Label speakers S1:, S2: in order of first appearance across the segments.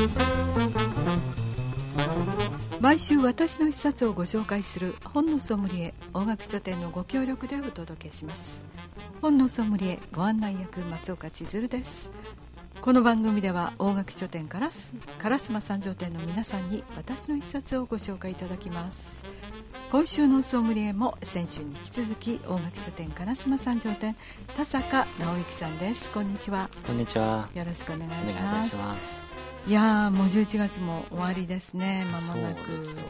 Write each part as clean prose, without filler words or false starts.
S1: 毎週私の一冊をご紹介する本のソムリエ大垣書店のご協力でお届けします。本のソムリエご案内役松岡千鶴です。この番組では大垣書店烏丸三条店の皆さんに私の一冊をご紹介いただきます。今週のソムリエも先週に引き続き大垣書店烏丸三条店田坂直之さんです。こんにちは。
S2: こんにちは。
S1: よろしくお願いします。
S2: お願いいたします。
S1: いやもう11月も終わりですね。まもなく。
S2: そうですよね。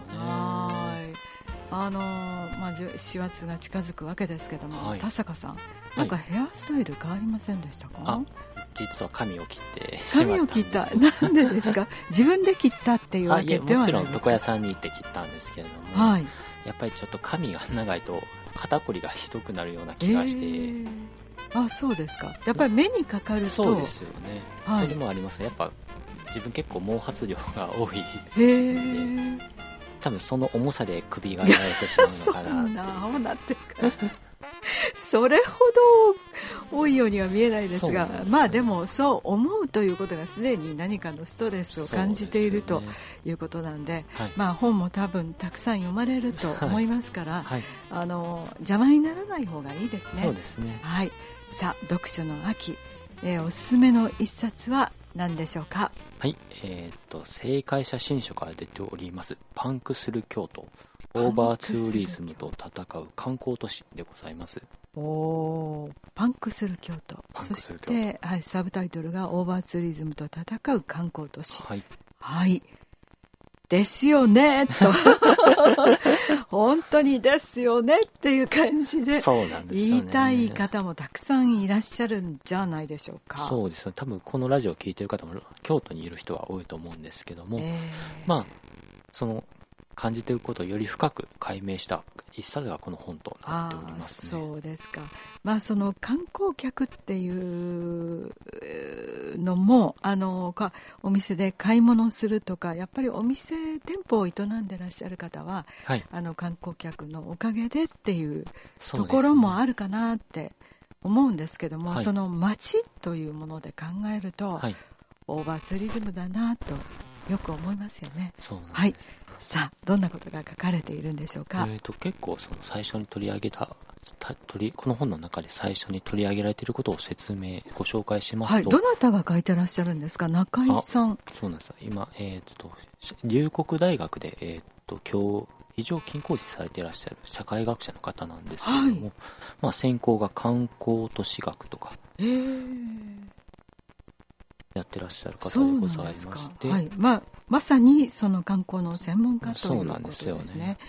S1: 4月が近づくわけですけども、
S2: はい、
S1: 田坂さん、なんかヘアスタイル変わりませんでしたか？
S2: 実は髪を切ってしまったんです。
S1: 髪を切った。なんでですか？自分で切ったっていうわけではないですか？
S2: もちろん床屋さんに行って切ったんですけれども、
S1: はい、
S2: やっぱりちょっと髪が長いと肩こりがひどくなるような気がして、
S1: そうですか。やっぱり目にかかると。
S2: そうですよね、はい、それもあります。やっぱ自分結構毛髪量が多いので、多分その重さで首がやられてしまうのかなって。
S1: そんな青なってるからそれほど多いようには見えないですが、でもそう思うということがすでに何かのストレスを感じている、ということなんで、本も多分たくさん読まれると思いますから、邪魔にならない方がいいですね。
S2: そうですね。
S1: はい、さあ読書の秋、おすすめの一冊は何でしょうか？
S2: はい、正解写真書から出ておりますパンクする京都、オーバーツーリズムと戦う観光都市でございます。
S1: パンクする京都、そして、サブタイトルがオーバーツーリズムと戦う観光都市。はい、ですよねと本当にですよねっていう感じで言いたい方もたくさんいらっしゃるんじゃないでしょうか。
S2: そうですね。多分このラジオを聞いている方も京都にいる人は多いと思うんですけども、その感じていることをより深く解明した一冊がこの本となっておりますね。
S1: そうですか。その観光客っていうのもお店で買い物するとか、やっぱりお店店舗を営んでらっしゃる方は、観光客のおかげでっていうところもあるかなって思うんですけども、その街というもので考えると、オーバーツーリズムだなとよく思いますよね。
S2: そうなんです。
S1: さあどんなことが書かれているんでしょうか？
S2: 結構その最初に取り上げたこの本の中で最初に取り上げられていることをご紹介しますと、
S1: どなたが書いてらっしゃるんですか？中井さん。
S2: そうなんです。今、龍谷大学で、今日非常勤講師されていらっしゃる社会学者の方なんですけれども、専攻が観光都市学とかやってらっしゃる方でございまして、
S1: まさにその観光の専門家ということですね。
S2: そうなんですよね。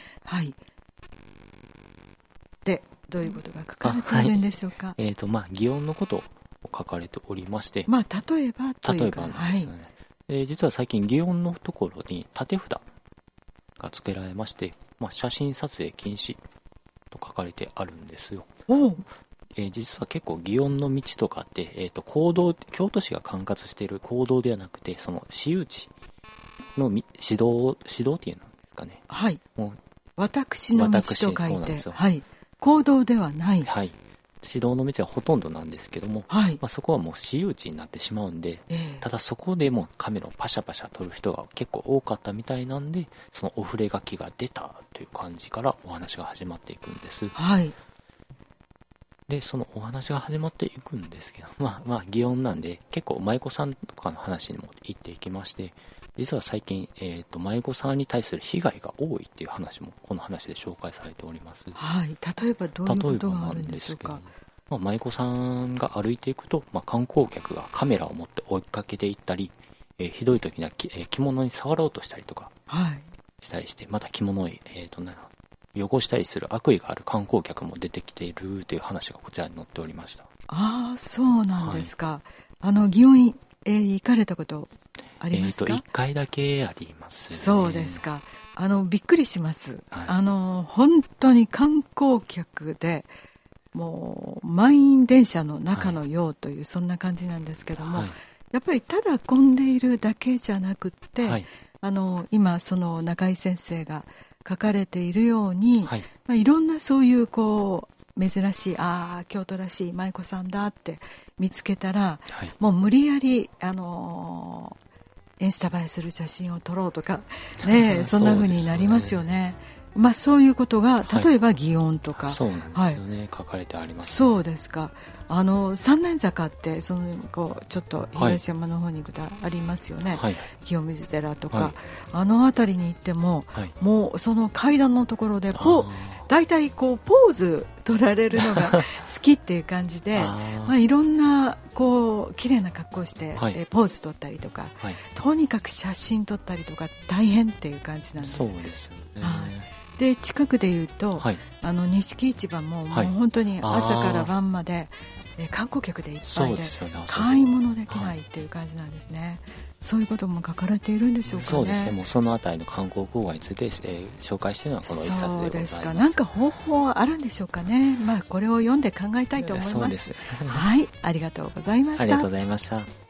S1: でどういうことが書かれているんでしょうか？
S2: 擬音のことを書かれておりまして、
S1: 例えばというか、
S2: なんですよね。実は最近擬音のところに縦札が付けられまして、写真撮影禁止と書かれてあるんですよ。実は結構祇園の道とかって、京都市が管轄している公道ではなくて、その私有地の指導っていうんですかね。もう
S1: 私の道と書いて、公道ではない。
S2: 指導の道はほとんどなんですけども、そこはもう私有地になってしまうんで、ただそこでもカメラをパシャパシャ撮る人が結構多かったみたいなんで、そのお触れ書きが出たという感じからお話が始まっていくんです。でそのお話が始まっていくんですけど、祇園なんで結構舞妓さんとかの話にも行っていきまして、実は最近、舞妓さんに対する被害が多いっていう話もこの話で紹介されております。
S1: 例えばどういうことがあるんでしょうか？
S2: 舞妓さんが歩いていくと、観光客がカメラを持って追いかけていったり、ひどい時には着物に触ろうとしたりとかしたりして、また着物を汚したりする悪意がある観光客も出てきているという話がこちらに載っておりました。
S1: そうなんですか。祇園行かれたことありますか？
S2: 1回だけありますね。
S1: そうですか。びっくりします。本当に観光客でもう満員電車の中のようという、そんな感じなんですけども、やっぱりただ混んでいるだけじゃなくって、今その中井先生が書かれているように、いろんなそういう珍しい京都らしい舞妓さんだって見つけたら、もう無理やりインスタ映えする写真を撮ろうとか、ね、そんな風になりますよね。まあ、そういうことが例えば祇園とか、
S2: そうなんですよね、書かれてあります、ね、
S1: そうですか。三年坂ってこうちょっと東山の方に行くとありますよね、清水寺とか、あの辺りに行っても、もうその階段のところで大体こうポーズ取られるのが好きっていう感じでまあ、いろんなこう綺麗な格好をして、ポーズ取ったりとか、とにかく写真撮ったりとか大変っていう感じなんです。
S2: そうですよね。
S1: で近くでいうと、錦市場も、もう本当に朝から晩まで観光客でいっぱいで、買い物できないっていう感じなんですね。そういうことも書かれているんでしょうかね。
S2: そうですね。もうそのあたりの観光郊外について、紹介しているのはこの一冊でございます。そうですか。
S1: なんか方法はあるんでしょうかね。まあこれを読んで考えたいと思います。
S2: そうです。
S1: はい、ありがとうございました。
S2: ありがとうございました。